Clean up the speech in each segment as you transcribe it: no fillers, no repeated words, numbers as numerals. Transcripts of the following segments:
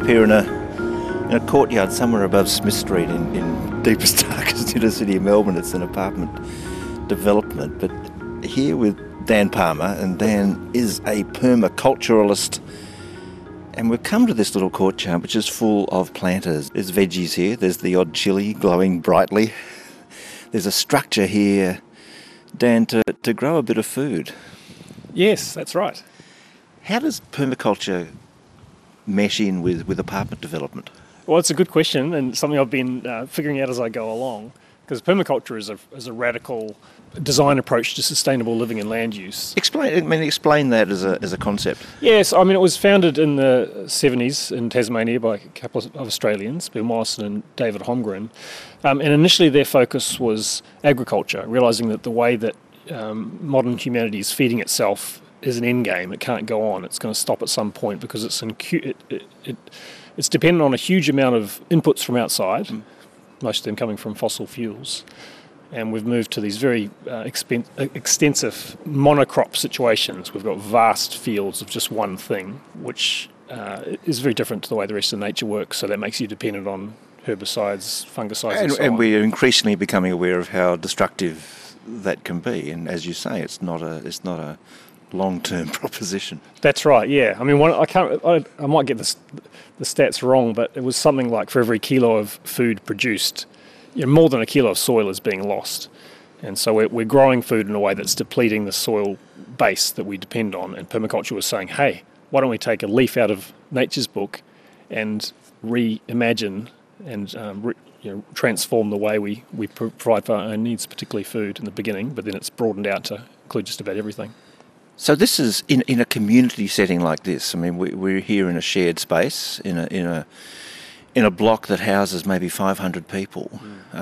here in a courtyard somewhere above Smith Street in deepest, darkest inner city of Melbourne. It's an apartment development, but here with Dan Palmer, and Dan is a permaculturalist. And we've come to this little courtyard which is full of planters. There's veggies here, there's the odd chilli glowing brightly. There's a structure here, Dan, to grow a bit of food. Yes, that's right. How does permaculture mesh in with apartment development? Well, it's a good question and something I've been figuring out as I go along, because permaculture is a radical design approach to sustainable living and land use. Explain that as a concept. Yes, I mean, it was founded in the 70s in Tasmania by a couple of Australians, Bill Morrison and David Holmgren. And initially their focus was agriculture, realising that the way that modern humanity is feeding itself is an end game. It can't go on. It's going to stop at some point because it's dependent on a huge amount of inputs from outside, most of them coming from fossil fuels. And we've moved to these very extensive monocrop situations. We've got vast fields of just one thing, which is very different to the way the rest of nature works. So that makes you dependent on herbicides, fungicides, and so on. And we are increasingly becoming aware of how destructive that can be. And as you say, it's not a long-term proposition. That's right. Yeah. I mean, I might get the stats wrong, but it was something like for every kilo of food produced, more than a kilo of soil is being lost. And so we're growing food in a way that's depleting the soil base that we depend on. And permaculture was saying, hey, why don't we take a leaf out of nature's book and reimagine and transform the way we provide for our own needs, particularly food in the beginning, but then it's broadened out to include just about everything. So this is in a community setting like this. I mean, we're here in a shared space, in a block that houses maybe 500 people.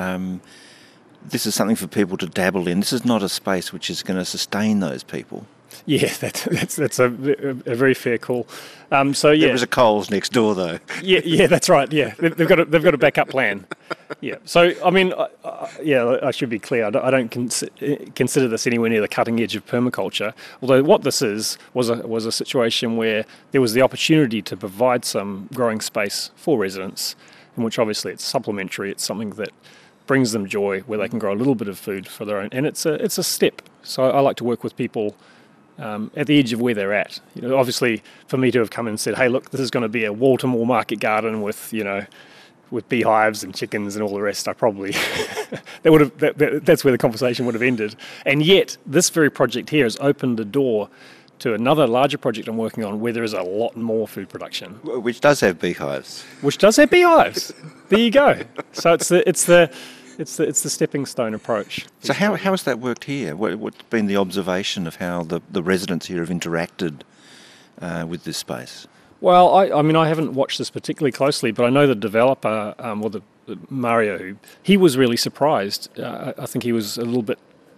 This is something for people to dabble in. This is not a space which is going to sustain those people. Yeah, that's a very fair call. There was a Coles next door, though. Yeah, that's right. Yeah, they've got a backup plan. Yeah. So I mean, I should be clear. I don't consider this anywhere near the cutting edge of permaculture. Although what this was a situation where there was the opportunity to provide some growing space for residents, in which obviously it's supplementary. It's something that brings them joy, where they can grow a little bit of food for their own, and it's a step. So I like to work with people at the edge of where they're at. Obviously, for me to have come in and said, "Hey, look, this is going to be a wall-to-wall market garden with beehives and chickens and all the rest," I probably that's where the conversation would have ended. And yet, this very project here has opened the door to another larger project I'm working on, where there is a lot more food production, which does have beehives. There you go. So it's the stepping stone approach. So how has that worked here? What's been the observation of how the residents here have interacted with this space? Well, I haven't watched this particularly closely, but I know the developer, Mario, he was really surprised. I think he was a little bit,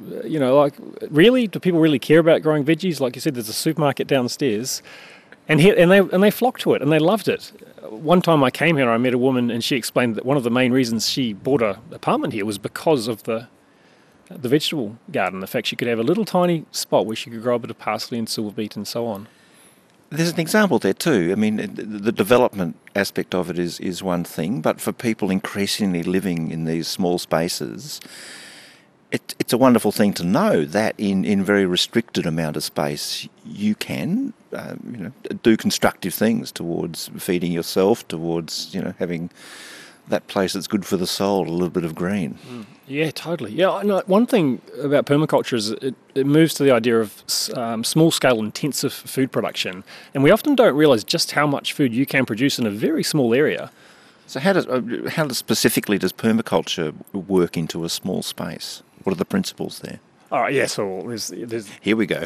really? Do people really care about growing veggies? Like you said, there's a supermarket downstairs, and they flocked to it and they loved it. One time I came here, I met a woman, and she explained that one of the main reasons she bought an apartment here was because of the vegetable garden. The fact she could have a little tiny spot where she could grow a bit of parsley and silver beet and so on. There's an example there too. I mean, the development aspect of it is one thing, but for people increasingly living in these small spaces, it's a wonderful thing to know that in very restricted amount of space you can do constructive things towards feeding yourself, towards having that place that's good for the soul, a little bit of green. Yeah, totally. Yeah, no, one thing about permaculture is it moves to the idea of small-scale intensive food production, and we often don't realise just how much food you can produce in a very small area. So how specifically does permaculture work into a small space? What are the principles there? All right, yeah, so there's Here we go.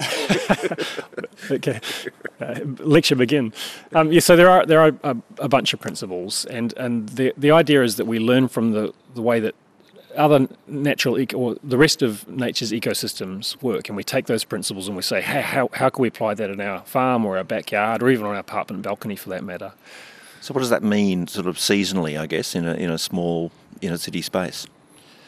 Okay, lecture begin. So there are a bunch of principles, and the idea is that we learn from the way that other or the rest of nature's ecosystems work, and we take those principles and we say, hey, how can we apply that in our farm or our backyard or even on our apartment balcony for that matter? So what does that mean, sort of seasonally, I guess, in a small inner city space?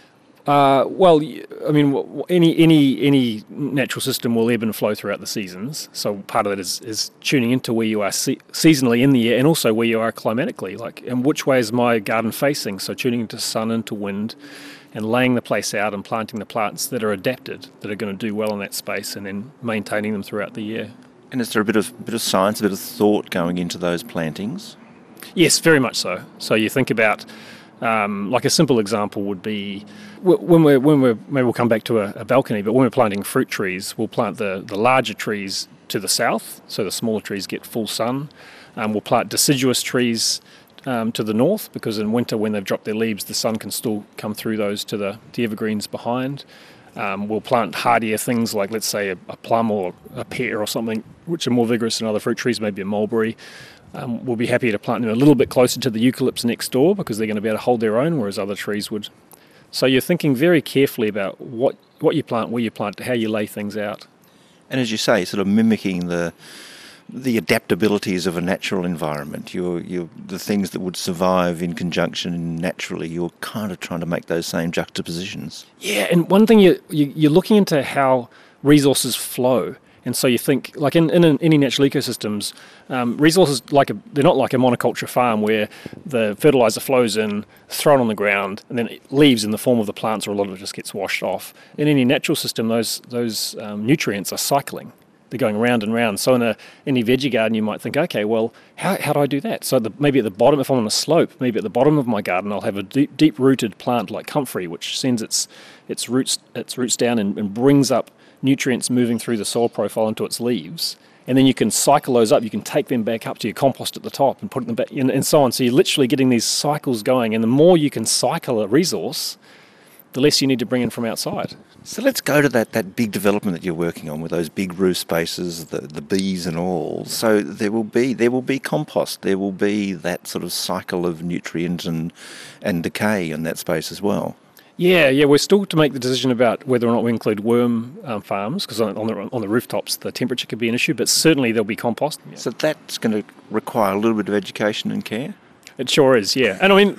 Any natural system will ebb and flow throughout the seasons. So part of it is tuning into where you are seasonally in the year, and also where you are climatically. And which way is my garden facing? So tuning into sun, into wind, and laying the place out and planting the plants that are adapted, that are going to do well in that space, and then maintaining them throughout the year. And is there a bit of science, a bit of thought going into those plantings? Yes, very much so. So you think about, like a simple example would be when we're maybe we'll come back to a balcony, but when we're planting fruit trees, we'll plant the larger trees to the south, so the smaller trees get full sun. We'll plant deciduous trees to the north, because in winter when they've dropped their leaves, the sun can still come through those to the evergreens behind. We'll plant hardier things like, let's say, a plum or a pear or something, which are more vigorous than other fruit trees, maybe a mulberry. We'll be happy to plant them a little bit closer to the eucalypts next door, because they're going to be able to hold their own, whereas other trees would. So you're thinking very carefully about what you plant, where you plant, how you lay things out. And as you say, sort of mimicking the adaptabilities of a natural environment. The things that would survive in conjunction naturally, you're kind of trying to make those same juxtapositions. Yeah, and one thing you're looking into how resources flow. And so you think, like in any natural ecosystems, resources they're not like a monoculture farm where the fertilizer flows in, thrown on the ground, and then it leaves in the form of the plants, or a lot of it just gets washed off. In any natural system, those nutrients are cycling. They're going round and round. So in any veggie garden, you might think, okay, well, how do I do that? So maybe at the bottom, if I'm on a slope, maybe at the bottom of my garden, I'll have a deep-rooted plant like comfrey, which sends its roots down and brings up nutrients moving through the soil profile into its leaves. And then you can cycle those up. You can take them back up to your compost at the top and put them back in, and so on. So you're literally getting these cycles going. And the more you can cycle a resource, the less you need to bring in from outside. So let's go to that big development that you're working on with those big roof spaces, the bees and all. So there will be compost. There will be that sort of cycle of nutrient and decay in that space as well. Yeah. We're still to make the decision about whether or not we include worm farms, because on the rooftops the temperature could be an issue. But certainly there'll be compost. Yeah. So that's going to require a little bit of education and care. It sure is, yeah. And I mean,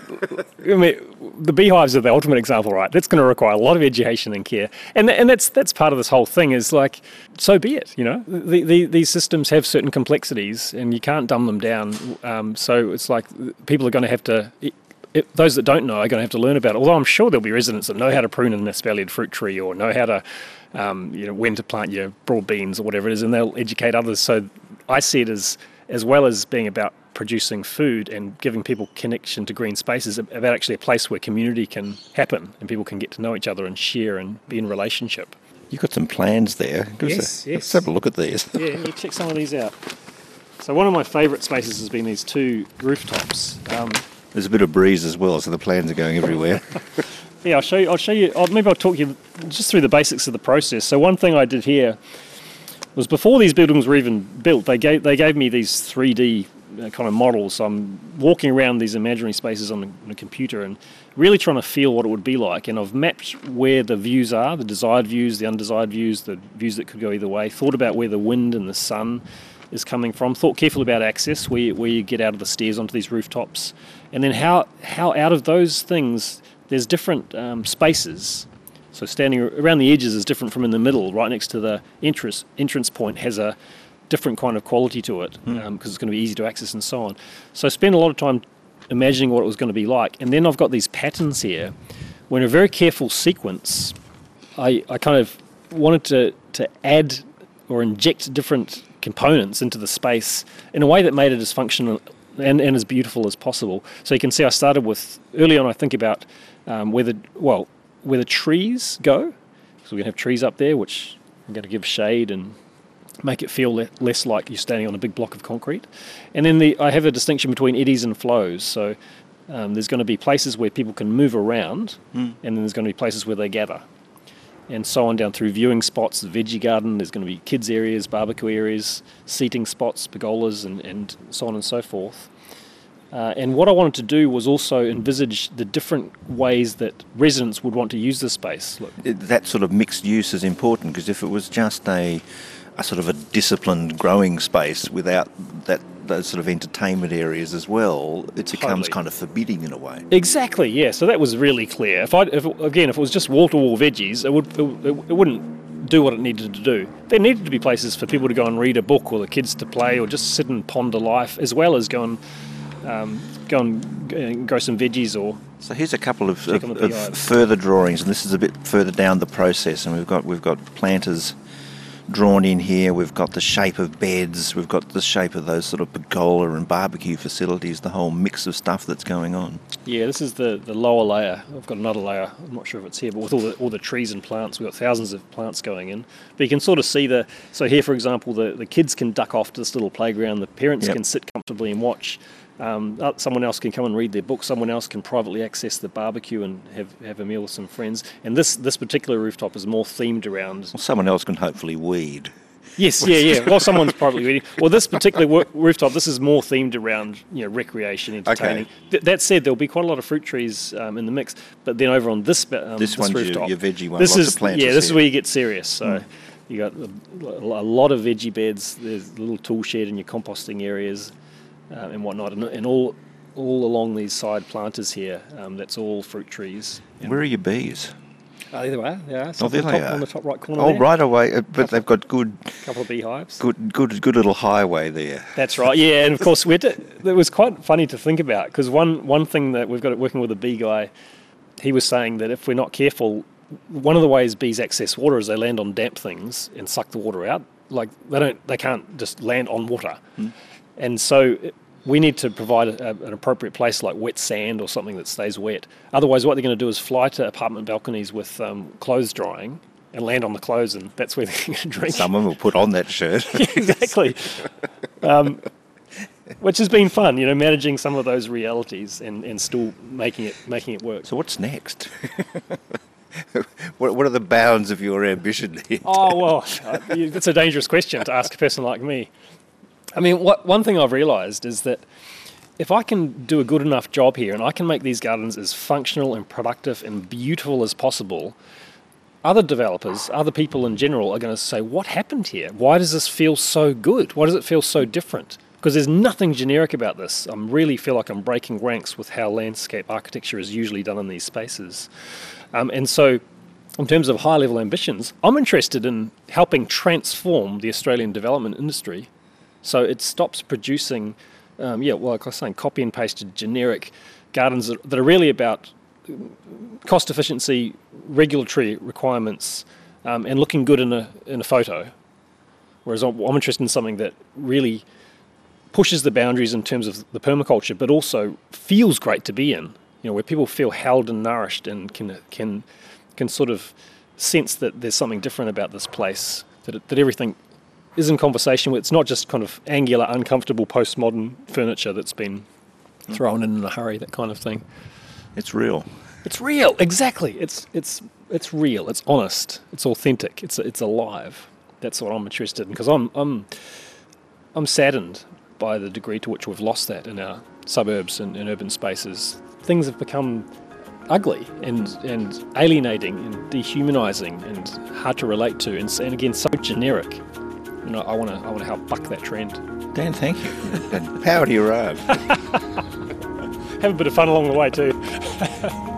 the beehives are the ultimate example, right? That's going to require a lot of education and care. And that's part of this whole thing is like, so be it, you know. These systems have certain complexities and you can't dumb them down. So it's like people are going to have to, those that don't know are going to have to learn about it. Although I'm sure there'll be residents that know how to prune an espaliered fruit tree or know how to, when to plant your broad beans or whatever it is, and they'll educate others. So I see it as well as being about producing food and giving people connection to green spaces, about actually a place where community can happen and people can get to know each other and share and be in relationship. You've got some plans there. Yes. Let's have a look at these. Yeah, you check some of these out. So one of my favourite spaces has been these two rooftops. There's a bit of breeze as well, so the plans are going everywhere. Yeah, I'll show you. Maybe I'll talk you just through the basics of the process. So one thing I did here was, before these buildings were even built, they gave me these 3D kind of models. So I'm walking around these imaginary spaces on a computer and really trying to feel what it would be like. And I've mapped where the views are, the desired views, the undesired views, the views that could go either way, thought about where the wind and the sun is coming from, thought carefully about access, where you get out of the stairs onto these rooftops, and then how out of those things there's different spaces. So standing around the edges is different from in the middle. Right next to the entrance point has a different kind of quality to it, because it's going to be easy to access and so on. So I spent a lot of time imagining what it was going to be like. And then I've got these patterns here. When a very careful sequence, I kind of wanted to add or inject different components into the space in a way that made it as functional and as beautiful as possible. So you can see I started with, early on I think about where the trees go. So we're going to have trees up there, which I'm going to give shade and make it feel less like you're standing on a big block of concrete. And then I have a distinction between eddies and flows. So there's going to be places where people can move around, and then there's going to be places where they gather. And so on down through viewing spots, the veggie garden, there's going to be kids areas, barbecue areas, seating spots, pergolas, and so on and so forth. And what I wanted to do was also envisage the different ways that residents would want to use the space. That sort of mixed use is important, because if it was just a sort of a disciplined growing space without that those sort of entertainment areas as well, it becomes Totally. kind of forbidding in a way. Exactly, yeah. So that was really clear. If it was just wall-to-wall veggies, it wouldn't do what it needed to do. There needed to be places for people to go and read a book, or the kids to play, or just sit and ponder life, as well as go and grow some veggies or. So here's a couple of Check on the beehives. further drawings, and this is a bit further down the process, and we've got planters drawn in here. We've got the shape of beds. We've got the shape of those sort of pergola and barbecue facilities. The whole mix of stuff that's going on. Yeah, this is the lower layer. I've got another layer. I'm not sure if it's here, but with all the trees and plants, we've got thousands of plants going in. But you can sort of see so here, for example, the kids can duck off to this little playground. The parents Yep. can sit comfortably and watch. Someone else can come and read their book. Someone else can privately access the barbecue and have a meal with some friends. And this particular rooftop is more themed around. Well, someone else can hopefully weed. Yes, yeah. Well, someone's privately reading. Well, this particular rooftop, this is more themed around recreation, entertaining. Okay. That said, there'll be quite a lot of fruit trees in the mix. But then over on this This one's rooftop, your veggie one. this lots is of plants this is here. where you get serious. So you got a lot of veggie beds. There's a little tool shed in your composting areas and whatnot, and all along these side planters here. That's all fruit trees. Where are your bees? There they are. Yeah. Oh, there they are. On the top right corner. Oh, there. right away, but they've got good Couple of beehives. little highway there. That's right, yeah, and of course it was quite funny to think about, because one thing that we've got working with a bee guy, he was saying that if we're not careful, one of the ways bees access water is they land on damp things and suck the water out. Like they can't just land on water, and so we need to provide an appropriate place like wet sand or something that stays wet. Otherwise, what they're going to do is fly to apartment balconies with clothes drying and land on the clothes, and that's where they're going to drink. Someone will put on that shirt. Exactly. Which has been fun, managing some of those realities and still making it work. So what's next? What are the bounds of your ambition here? Oh, well, that's a dangerous question to ask a person like me. I mean, one thing I've realised is that if I can do a good enough job here and I can make these gardens as functional and productive and beautiful as possible, other developers, other people in general are going to say, what happened here? Why does this feel so good? Why does it feel so different? Because there's nothing generic about this. I really feel like I'm breaking ranks with how landscape architecture is usually done in these spaces. And so in terms of high-level ambitions, I'm interested in helping transform the Australian development industry so it stops producing, like I was saying, copy and pasted generic gardens that are really about cost efficiency, regulatory requirements, and looking good in a photo. Whereas I'm interested in something that really pushes the boundaries in terms of the permaculture, but also feels great to be in. Where people feel held and nourished and can sort of sense that there's something different about this place, that everything is in conversation with. It's not just kind of angular, uncomfortable postmodern furniture that's been thrown in a hurry, that kind of thing. It's real. It's real, exactly. It's real. It's honest. It's authentic. It's alive. That's what I'm interested in, because I'm saddened by the degree to which we've lost that in our suburbs and in urban spaces. Things have become ugly and alienating and dehumanising and hard to relate to, and again so generic. I want to help buck that trend. Dan, thank you. And power to your own. Have a bit of fun along the way too.